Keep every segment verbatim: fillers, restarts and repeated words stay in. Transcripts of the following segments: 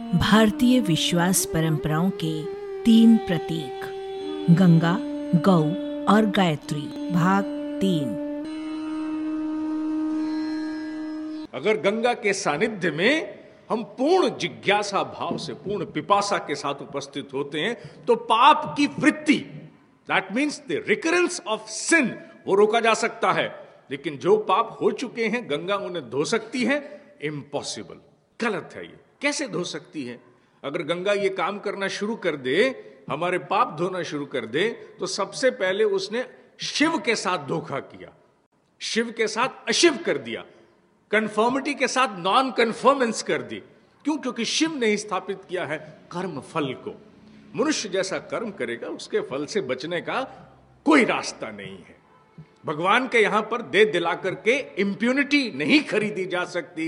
भारतीय विश्वास परंपराओं के तीन प्रतीक, गंगा, गौ और गायत्री, भाग तीन। अगर गंगा के सानिध्य में हम पूर्ण जिज्ञासा भाव से, पूर्ण पिपासा के साथ उपस्थित होते हैं तो पाप की वृत्ति, that means the recurrence of sin, वो रोका जा सकता है। लेकिन जो पाप हो चुके हैं, गंगा उन्हें धो सकती है? इम्पॉसिबल, गलत है। ये कैसे धो सकती है? अगर गंगा ये काम करना शुरू कर दे, हमारे पाप धोना शुरू कर दे, तो सबसे पहले उसने शिव के साथ धोखा किया, शिव के साथ अशिव कर दिया, कन्फर्मिटी के साथ नॉन कन्फर्मेंस कर दी। क्यों? क्योंकि शिव ने ही स्थापित किया है कर्म फल को। मनुष्य जैसा कर्म करेगा उसके फल से बचने का कोई रास्ता नहीं है। भगवान के यहां पर दे दिला करके इंप्यूनिटी नहीं खरीदी जा सकती।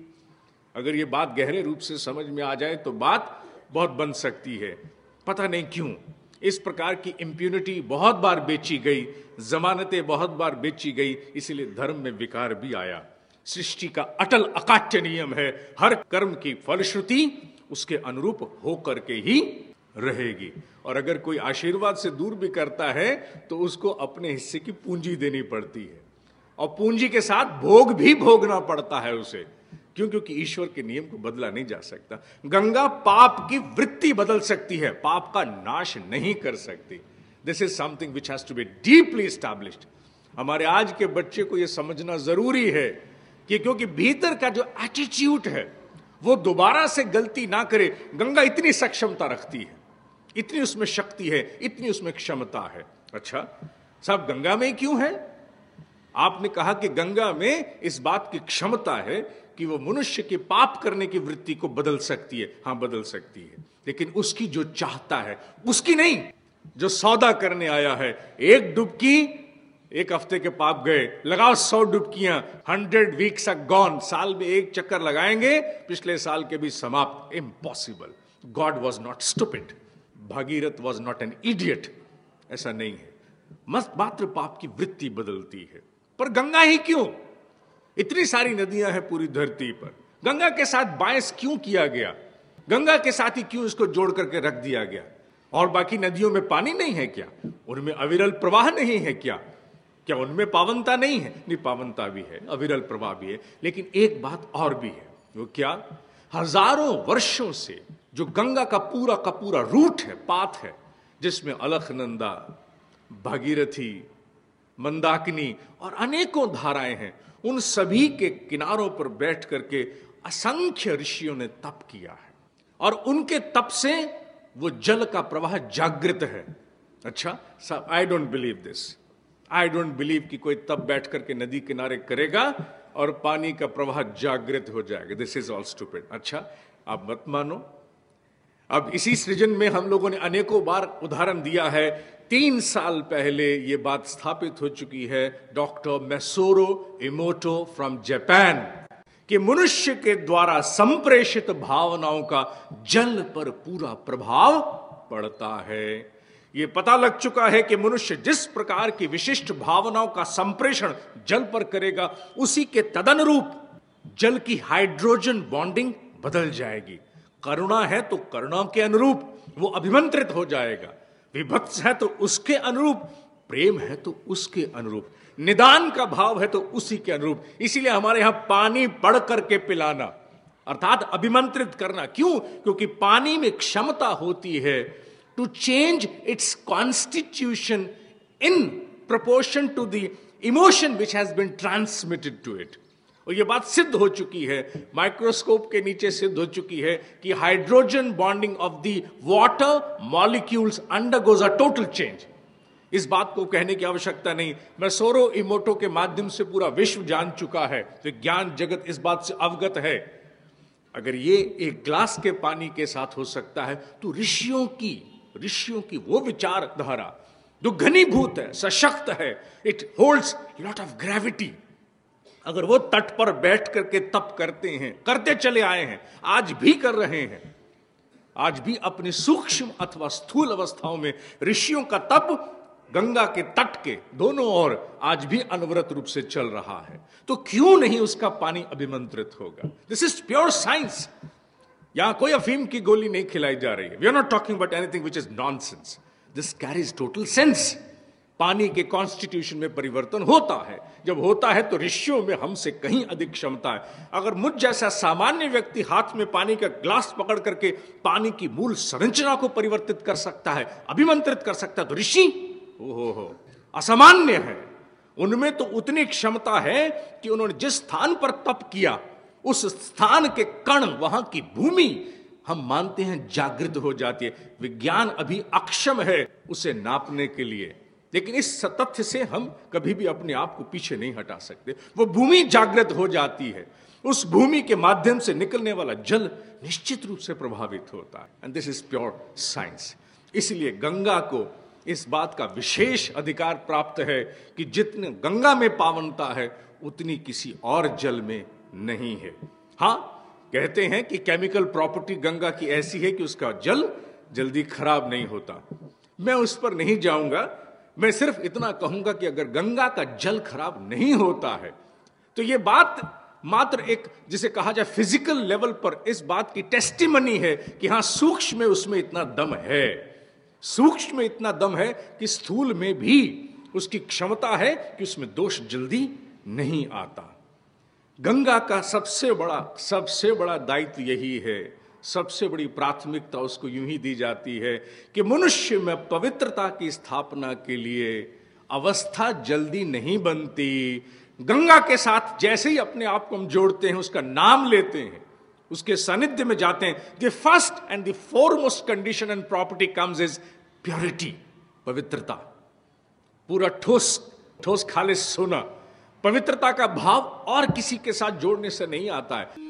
अगर ये बात गहरे रूप से समझ में आ जाए तो बात बहुत बन सकती है। पता नहीं क्यों इस प्रकार की इंप्यूनिटी बहुत बार बेची गई, जमानतें बहुत बार बेची गई, इसीलिए धर्म में विकार भी आया। सृष्टि का अटल अकाट्य नियम है, हर कर्म की फलश्रुति उसके अनुरूप होकर के ही रहेगी। और अगर कोई आशीर्वाद से दूर भी करता है तो उसको अपने हिस्से की पूंजी देनी पड़ती है, और पूंजी के साथ भोग भी भोगना पड़ता है उसे। क्यों? क्योंकि ईश्वर के नियम को बदला नहीं जा सकता। गंगा पाप की वृत्ति बदल सकती है, पाप का नाश नहीं कर सकती। This is something which has to be deeply established. हमारे आज के बच्चे को यह समझना जरूरी है कि क्योंकि भीतर का जो एटीट्यूड है वो दोबारा से गलती ना करे। गंगा इतनी सक्षमता रखती है, इतनी उसमें शक्ति है, इतनी उसमें क्षमता है। अच्छा साहब, गंगा में क्यों है? आपने कहा कि गंगा में इस बात की क्षमता है कि वो मनुष्य के पाप करने की वृत्ति को बदल सकती है। हां, बदल सकती है, लेकिन उसकी जो चाहता है उसकी नहीं। जो सौदा करने आया है, एक डुबकी, एक हफ्ते के पाप गए, लगाओ सौ डुबकियां, हंड्रेड वीक्स आर गॉन। साल में एक चक्कर लगाएंगे, पिछले साल के भी समाप्त। Impossible. God was not stupid, Bhagirath was not an idiot. ऐसा नहीं है। मत मात्र पाप की वृत्ति बदलती है। पर गंगा ही क्यों? इतनी सारी नदियां हैं पूरी धरती पर, गंगा के साथ बायस क्यों किया गया? गंगा के साथ ही क्यों इसको जोड़ करके रख दिया गया? और बाकी नदियों में पानी नहीं है क्या? उनमें अविरल प्रवाह नहीं है क्या? क्या उनमें पावनता नहीं है? नहीं, पावनता भी है, अविरल प्रवाह भी है। लेकिन एक बात और भी है। वो क्या? हजारों वर्षों से जो गंगा का पूरा का पूरा रूट है, पाथ है, जिसमें अलखनंदा, भागीरथी, मंदाकिनी और अनेकों धाराएं हैं, उन सभी के किनारों पर बैठ करके असंख्य ऋषियों ने तप किया है, और उनके तप से वो जल का प्रवाह जागृत है। अच्छा साहब, I don't believe this. I don't believe कि कोई तप बैठ करके नदी किनारे करेगा और पानी का प्रवाह जागृत हो जाएगा। This is all stupid. अच्छा, आप मत मानो। अब इसी सृजन में हम लोगों ने अनेकों बार उदाहरण दिया है। तीन साल पहले ये बात स्थापित हो चुकी है, doctor Masaru Emoto from Japan, कि मनुष्य के द्वारा संप्रेषित भावनाओं का जल पर पूरा प्रभाव पड़ता है। ये पता लग चुका है कि मनुष्य जिस प्रकार की विशिष्ट भावनाओं का संप्रेषण जल पर करेगा, उसी के तदनुरूप जल की हाइड्रोजन बॉन्डिंग बदल जाएगी। करुणा है तो करुणा के अनुरूप वो अभिमंत्रित हो जाएगा, विभत्स है तो उसके अनुरूप, प्रेम है तो उसके अनुरूप, निदान का भाव है तो उसी के अनुरूप। इसीलिए हमारे यहां पानी बढ़ करके पिलाना, अर्थात अभिमंत्रित करना। क्यों? क्योंकि पानी में क्षमता होती है to change its constitution in proportion to the emotion which has been transmitted to it. और यह बात सिद्ध हो चुकी है, माइक्रोस्कोप के नीचे सिद्ध हो चुकी है कि hydrogen bonding of the water molecules undergoes a total change. इस बात को कहने की आवश्यकता नहीं, मैसोरो इमोटो के माध्यम से पूरा विश्व जान चुका है, विज्ञान जगत इस बात से अवगत है। अगर ये एक ग्लास के पानी के साथ हो सकता है, तो ऋषियों की ऋषियों की वो विचारधारा जो घनीभूत है, सशक्त है, it holds lot of gravity. अगर वो तट पर बैठ करके तप करते हैं, करते चले आए हैं, आज भी कर रहे हैं, आज भी अपनी सूक्ष्म अथवा स्थूल अवस्थाओं में ऋषियों का तप गंगा के तट के दोनों ओर आज भी अनवरत रूप से चल रहा है, तो क्यों नहीं उसका पानी अभिमंत्रित होगा? This is pure science. यहां कोई अफीम की गोली नहीं खिलाई जा रही है। We are not talking about anything which is nonsense. This carries total sense. पानी के कॉन्स्टिट्यूशन में परिवर्तन होता है। जब होता है तो ऋषियों में हमसे कहीं अधिक क्षमता है। अगर मुझ जैसा सामान्य व्यक्ति हाथ में पानी का ग्लास पकड़ करके पानी की मूल संरचना को परिवर्तित कर सकता है, अभिमंत्रित कर सकता है, तो ऋषि ओहो हो असामान्य है। उनमें तो उतनी क्षमता है कि उन्होंने जिस स्थान पर तप किया उस स्थान के कण, वहां की भूमि हम मानते हैं जागृत हो जाती है। विज्ञान अभी अक्षम है उसे नापने के लिए, लेकिन इस तथ्य से हम कभी भी अपने आप को पीछे नहीं हटा सकते। वो भूमि जागृत हो जाती है, उस भूमि के माध्यम से निकलने वाला जल निश्चित रूप से प्रभावित होता है। And this is pure science. इसलिए गंगा को इस बात का विशेष अधिकार प्राप्त है कि जितने गंगा में पावनता है उतनी किसी और जल में नहीं है। हां, कहते हैं कि केमिकल प्रॉपर्टी गंगा की ऐसी है कि उसका जल जल्दी खराब नहीं होता। मैं उस पर नहीं जाऊंगा। मैं सिर्फ इतना कहूंगा कि अगर गंगा का जल खराब नहीं होता है तो यह बात मात्र एक, जिसे कहा जाए फिजिकल लेवल पर, इस बात की टेस्टिमनी है कि हां सूक्ष्म में उसमें इतना दम है, सूक्ष्म में इतना दम है कि स्थूल में भी उसकी क्षमता है कि उसमें दोष जल्दी नहीं आता। गंगा का सबसे बड़ा सबसे बड़ा दायित्व यही है, सबसे बड़ी प्राथमिकता उसको यूं ही दी जाती है कि मनुष्य में पवित्रता की स्थापना के लिए अवस्था जल्दी नहीं बनती। गंगा के साथ जैसे ही अपने आप को हम जोड़ते हैं, उसका नाम लेते हैं, उसके सानिध्य में जाते हैं, the first and the foremost condition and property comes is purity, पवित्रता। पूरा ठोस ठोस खालिस सोना, पवित्रता का भाव और किसी के साथ जोड़ने से नहीं आता है।